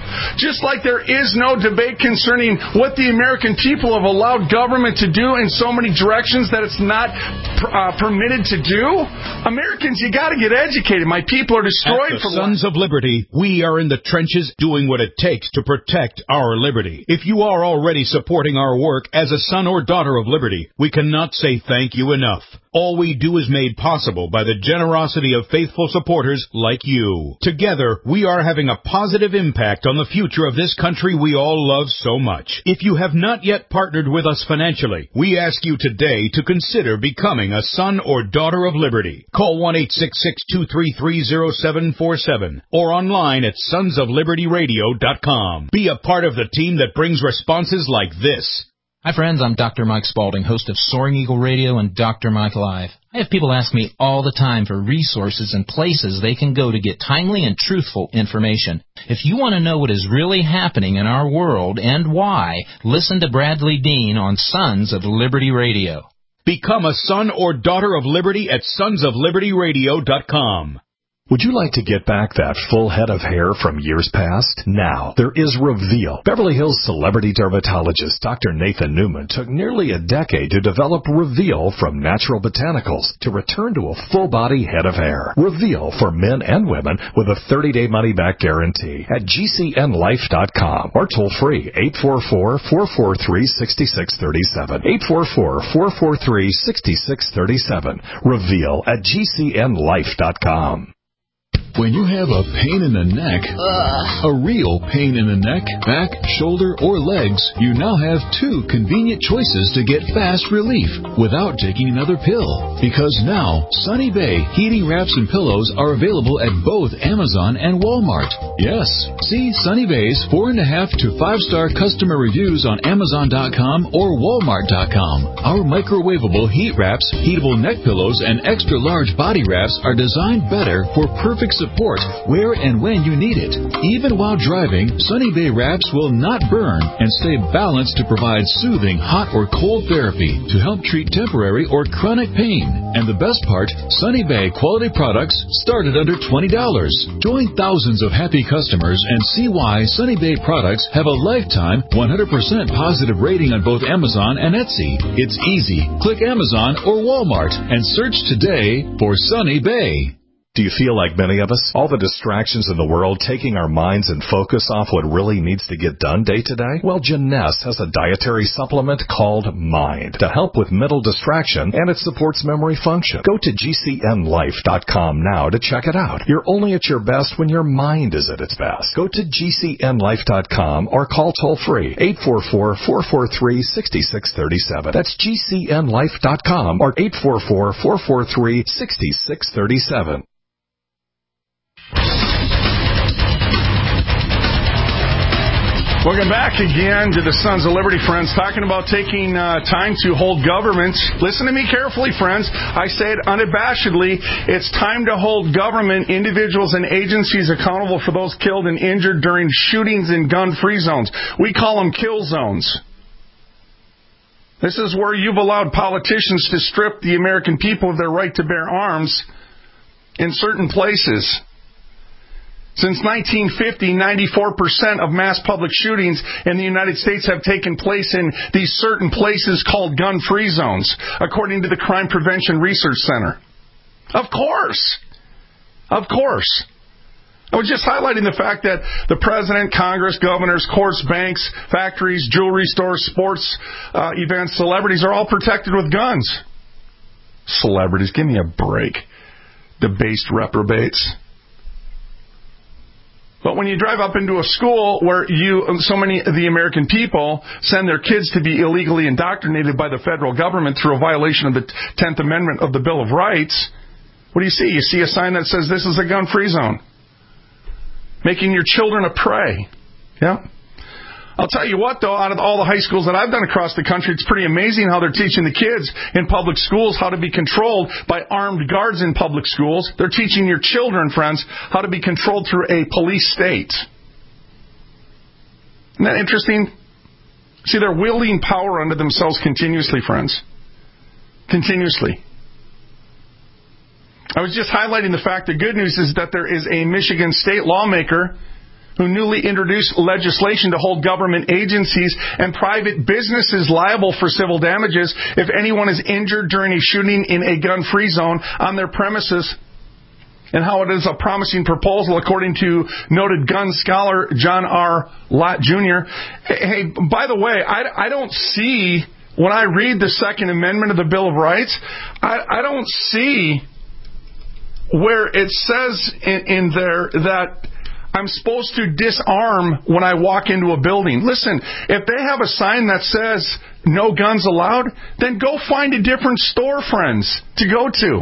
Just like there is no debate concerning what the American people have allowed government to do in so many directions that it's not uh, permitted to do. Americans, you got to get educated. My people are destroyed At the for Sons of Liberty, we are in the trenches doing what it takes to protect our liberty. If you are already supporting our work as a son or daughter of liberty, we cannot say thank you enough. All we do is made possible by the generosity of faithful supporters like you. Together, we are having a positive impact on the future of this country we all love so much. If you have not yet partnered with us financially, we ask you today to consider becoming a son or daughter of liberty. Call one eight six six, two three three, zero seven four seven or online at sons of liberty radio dot com. Be a part of the team that brings responses like this. Hi friends, I'm Doctor Mike Spaulding, host of Soaring Eagle Radio and Doctor Mike Live. I have people ask me all the time for resources and places they can go to get timely and truthful information. If you want to know what is really happening in our world and why, listen to Bradley Dean on Sons of Liberty Radio. Become a son or daughter of liberty at sons of liberty radio dot com. Would you like to get back that full head of hair from years past? Now, there is Reveal. Beverly Hills celebrity dermatologist Doctor Nathan Newman took nearly a decade to develop Reveal from natural botanicals to return to a full-body head of hair. Reveal for men and women with a thirty-day money-back guarantee at G C N life dot com or toll-free eight four four, four four three, six six three seven. eight four four, four four three, six six three seven. Reveal at G C N life dot com. When you have a pain in the neck, Ugh. a real pain in the neck, back, shoulder, or legs, you now have two convenient choices to get fast relief without taking another pill. Because now, Sunny Bay heating wraps and pillows are available at both Amazon and Walmart. Yes, see Sunny Bay's four and a half to five star customer reviews on Amazon dot com or Walmart dot com. Our microwavable heat wraps, heatable neck pillows, and extra large body wraps are designed better for perfect support where and when you need it. Even while driving, Sunny Bay wraps will not burn and stay balanced to provide soothing hot or cold therapy to help treat temporary or chronic pain. And the best part, Sunny Bay quality products start at under twenty dollars. Join thousands of happy customers and see why Sunny Bay products have a lifetime one hundred percent positive rating on both Amazon and Etsy. It's easy. Click Amazon or Walmart and search today for Sunny Bay. Do you feel like many of us? All the distractions in the world taking our minds and focus off what really needs to get done day to day? Well, Jeunesse has a dietary supplement called Mind to help with mental distraction, and it supports memory function. Go to G C N life dot com now to check it out. You're only at your best when your mind is at its best. Go to G C N life dot com or call toll-free eight four four, four four three, six six three seven. That's G C N life dot com or eight four four, four four three, six six three seven. Welcome back again to the Sons of Liberty, friends, talking about taking uh, time to hold government. Listen to me carefully, friends. I say it unabashedly. It's time to hold government, individuals, and agencies accountable for those killed and injured during shootings in gun-free zones. We call them kill zones. This is where you've allowed politicians to strip the American people of their right to bear arms in certain places. Since nineteen fifty, ninety-four percent of mass public shootings in the United States have taken place in these certain places called gun-free zones, according to the Crime Prevention Research Center. Of course. Of course. I was just highlighting the fact that the president, Congress, governors, courts, banks, factories, jewelry stores, sports uh, events, celebrities are all protected with guns. Celebrities, give me a break. Debased reprobates. But when you drive up into a school where you, so many of the American people send their kids to be illegally indoctrinated by the federal government through a violation of the tenth Amendment of the Bill of Rights, what do you see? You see a sign that says this is a gun-free zone. Making your children a prey. Yeah. I'll tell you what, though, out of all the high schools that I've done across the country, it's pretty amazing how they're teaching the kids in public schools how to be controlled by armed guards in public schools. They're teaching your children, friends, how to be controlled through a police state. Isn't that interesting? See, they're wielding power unto themselves continuously, friends. Continuously. I was just highlighting the fact the good news is that there is a Michigan state lawmaker who newly introduced legislation to hold government agencies and private businesses liable for civil damages if anyone is injured during a shooting in a gun-free zone on their premises, and how it is a promising proposal, according to noted gun scholar John R. Lott Junior Hey, by the way, I, I don't see, when I read the Second Amendment of the Bill of Rights, I, I don't see where it says in, in there that I'm supposed to disarm when I walk into a building. Listen, if they have a sign that says no guns allowed, then go find a different store, friends, to go to.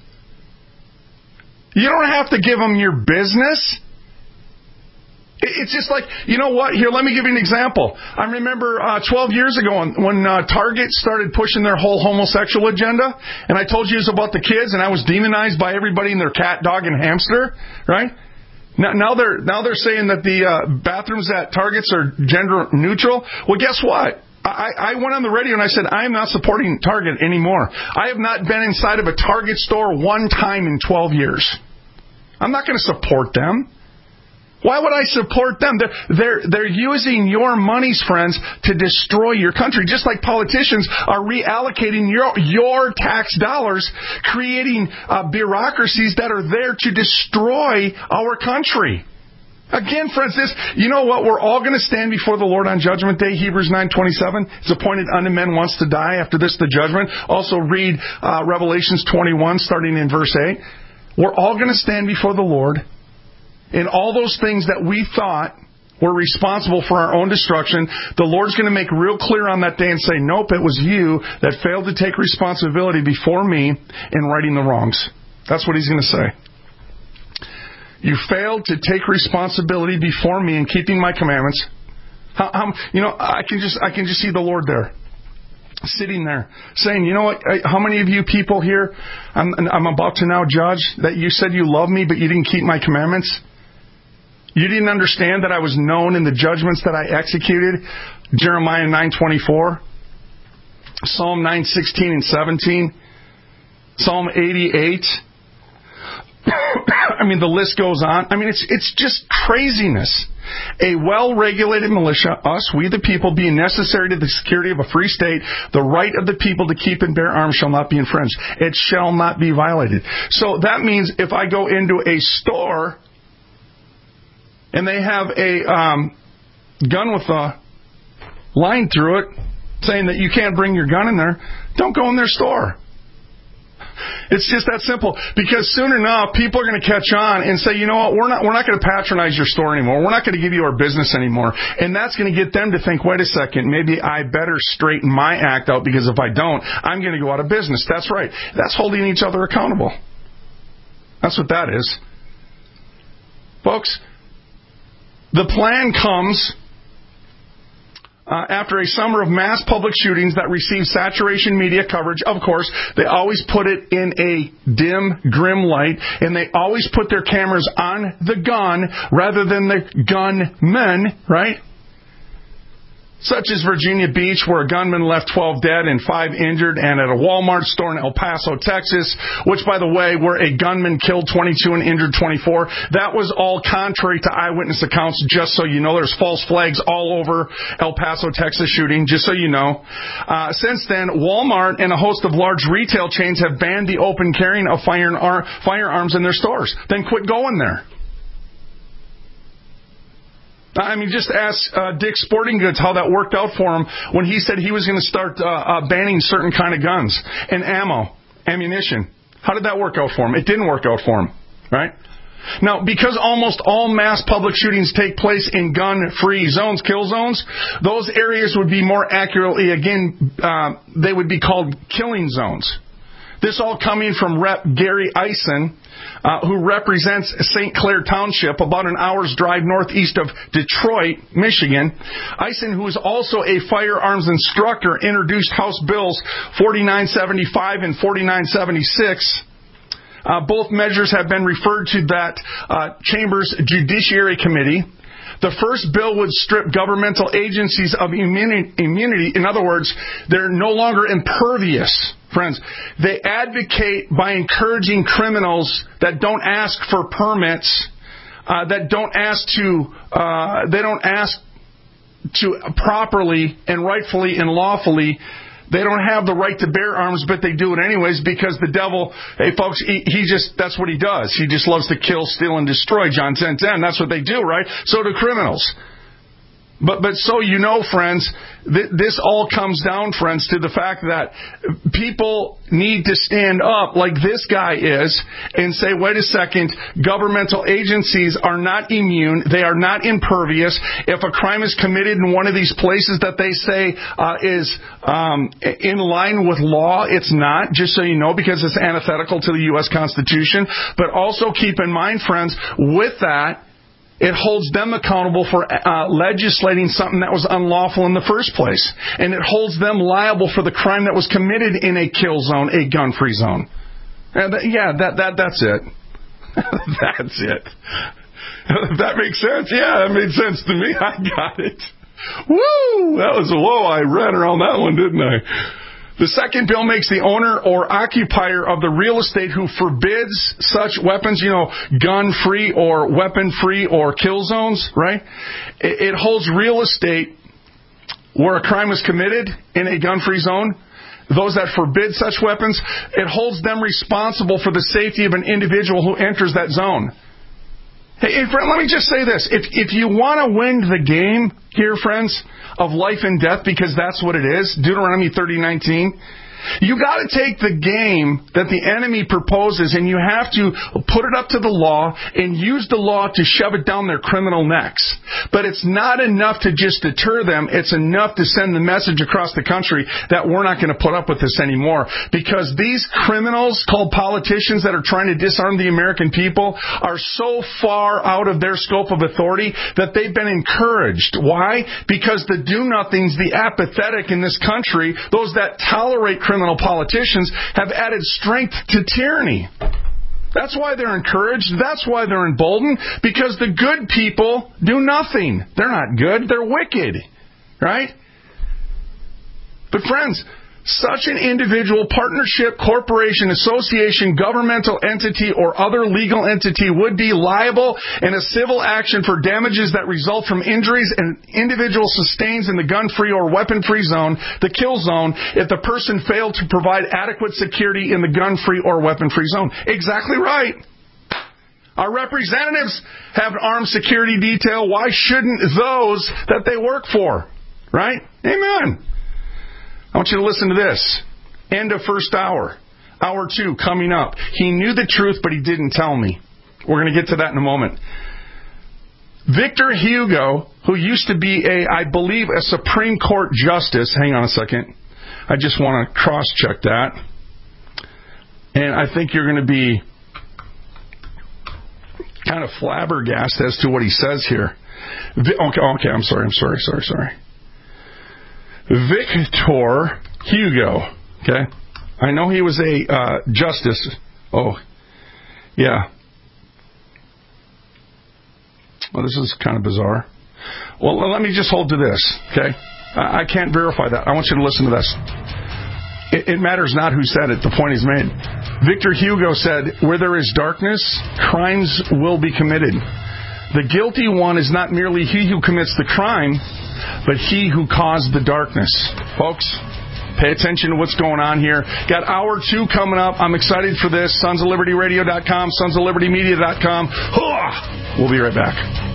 You don't have to give them your business. It's just like, you know what? Here, let me give you an example. I remember uh, twelve years ago when, when uh, Target started pushing their whole homosexual agenda, and I told you it was about the kids, and I was demonized by everybody and their cat, dog, and hamster, right? Now, now they're now they're saying that the uh, bathrooms at Targets are gender neutral. Well, guess what? I, I went on the radio and I said, I am not supporting Target anymore. I have not been inside of a Target store one time in twelve years. I'm not going to support them. Why would I support them? They're, they're, they're using your monies, friends, to destroy your country. Just like politicians are reallocating your, your tax dollars, creating uh, bureaucracies that are there to destroy our country. Again, friends, this, you know what? We're all going to stand before the Lord on Judgment Day. Hebrews nine twenty-seven. It's appointed unto men once to die. After this, the judgment. Also read uh, Revelations twenty-one, starting in verse eight. We're all going to stand before the Lord. And all those things that we thought were responsible for our own destruction, the Lord's going to make real clear on that day and say, nope, it was you that failed to take responsibility before me in righting the wrongs. That's what He's going to say. You failed to take responsibility before me in keeping my commandments. How, how, you know, I can just I can just see the Lord there, sitting there, saying, you know what, how many of you people here, I'm, I'm about to now judge, that you said you love me, but you didn't keep my commandments? You didn't understand that I was known in the judgments that I executed? Jeremiah nine twenty-four, Psalm nine sixteen and seventeen, Psalm eighty-eight. I mean, the list goes on. I mean, it's it's just craziness. A well-regulated militia, us, we the people, being necessary to the security of a free state, the right of the people to keep and bear arms shall not be infringed. It shall not be violated. So that means if I go into a store and they have a um, gun with a line through it saying that you can't bring your gun in there, don't go in their store. It's just that simple. Because soon enough, people are going to catch on and say, you know what, we're not we're not going to patronize your store anymore. We're not going to give you our business anymore. And that's going to get them to think, wait a second, maybe I better straighten my act out, because if I don't, I'm going to go out of business. That's right. That's holding each other accountable. That's what that is. Folks, the plan comes Uh, after a summer of mass public shootings that received saturation media coverage. Of course, they always put it in a dim, grim light, and they always put their cameras on the gun rather than the gunmen, right? Such as Virginia Beach, where a gunman left twelve dead and five injured, and at a Walmart store in El Paso, Texas, which, by the way, where a gunman killed twenty-two and injured twenty-four. That was all contrary to eyewitness accounts, just so you know. There's false flags all over El Paso, Texas shooting, just so you know. Uh, since then, Walmart and a host of large retail chains have banned the open carrying of fire, firearms in their stores. Then quit going there. I mean, just ask uh, Dick's Sporting Goods how that worked out for him when he said he was going to start uh, uh, banning certain kind of guns and ammo, ammunition. How did that work out for him? It didn't work out for him, right? Now, because almost all mass public shootings take place in gun-free zones, kill zones, those areas would be more accurately, again, uh, they would be called killing zones. This all coming from Rep Gary Eisen, uh, who represents Saint Clair Township, about an hour's drive northeast of Detroit, Michigan. Eisen, who is also a firearms instructor, introduced House Bills forty-nine seventy-five and forty-nine seventy-six. Uh, both measures have been referred to that uh, Chamber's Judiciary Committee. The first bill would strip governmental agencies of immunity. In other words, they're no longer impervious. Friends, they advocate by encouraging criminals that don't ask for permits uh, that don't ask to, uh, they don't ask to properly and rightfully and lawfully. They don't have the right to bear arms, but they do it anyways because the devil, hey folks, he, he just, that's what he does. He just loves to kill, steal, and destroy. John ten ten, that's what they do, right? So do criminals. But but so you know, friends, th- this all comes down, friends, to the fact that people need to stand up like this guy is and say, wait a second, governmental agencies are not immune. They are not impervious. If a crime is committed in one of these places that they say uh, is um, in line with law, it's not, just so you know, because it's antithetical to the U S Constitution. But also keep in mind, friends, with that, it holds them accountable for uh, legislating something that was unlawful in the first place. And it holds them liable for the crime that was committed in a kill zone, a gun-free zone. And th- yeah, that that that's it. That's it. That makes sense? Yeah, that made sense to me. I got it. Woo! That was, whoa, I ran around that one, didn't I? The second bill makes the owner or occupier of the real estate who forbids such weapons, you know, gun-free or weapon-free or kill zones, right? It, it holds real estate where a crime was committed in a gun-free zone. Those that forbid such weapons, it holds them responsible for the safety of an individual who enters that zone. Hey, friend, let me just say this. If if you want to win the game here, friends, of life and death, because that's what it is, Deuteronomy thirty nineteen, you got to take the game that the enemy proposes and you have to put it up to the law and use the law to shove it down their criminal necks. But it's not enough to just deter them. It's enough to send the message across the country that we're not going to put up with this anymore. Because these criminals called politicians that are trying to disarm the American people are so far out of their scope of authority that they've been encouraged. Why? Because the do-nothings, the apathetic in this country, those that tolerate criminal politicians, have added strength to tyranny. That's why they're encouraged. That's why they're emboldened. Because the good people do nothing. They're not good. They're wicked. Right? But friends, such an individual, partnership, corporation, association, governmental entity, or other legal entity would be liable in a civil action for damages that result from injuries an individual sustains in the gun-free or weapon-free zone, the kill zone, if the person failed to provide adequate security in the gun-free or weapon-free zone. Exactly right. Our representatives have armed security detail. Why shouldn't those that they work for? Right? Amen. I want you to listen to this. End of first hour. Hour two coming up. He knew the truth, but he didn't tell me. We're going to get to that in a moment. Victor Hugo, who used to be a, I believe, a Supreme Court justice. Hang on a second. I just want to cross-check that. And I think you're going to be kind of flabbergasted as to what he says here. Okay, okay, I'm sorry, I'm sorry, sorry, sorry. Victor Hugo, okay? I know he was a uh, justice. Oh, yeah. Well, this is kind of bizarre. Well, let me just hold to this, okay? I can't verify that. I want you to listen to this. It, it matters not who said it. The point is made. Victor Hugo said, where there is darkness, crimes will be committed. The guilty one is not merely he who commits the crime, but he who caused the darkness. Folks, pay attention to what's going on here. Got hour two coming up. I'm excited for this. sons of liberty radio dot com, sons of liberty media dot com. We'll be right back.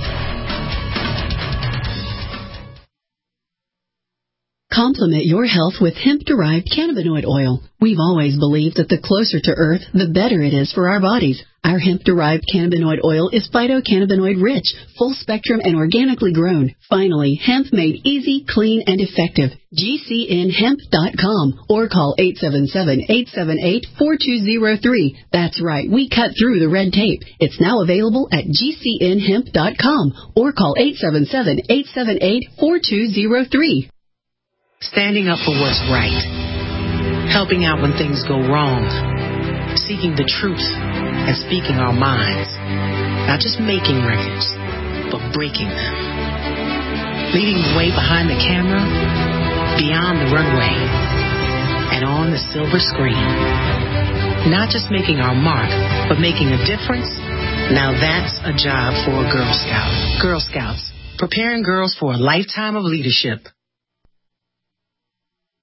Complement your health with hemp-derived cannabinoid oil. We've always believed that the closer to Earth, the better it is for our bodies. Our hemp-derived cannabinoid oil is phytocannabinoid rich, full spectrum, and organically grown. Finally, hemp made easy, clean, and effective. G C N hemp dot com or call eight seven seven, eight seven eight, four two zero three. That's right, we cut through the red tape. It's now available at G C N hemp dot com or call eight seven seven, eight seven eight, four two zero three. Standing up for what's right, helping out when things go wrong, seeking the truth and speaking our minds, not just making records, but breaking them, leading the way behind the camera, beyond the runway, and on the silver screen, not just making our mark, but making a difference Now that's a job for a Girl Scout. Girl Scouts, preparing girls for a lifetime of leadership.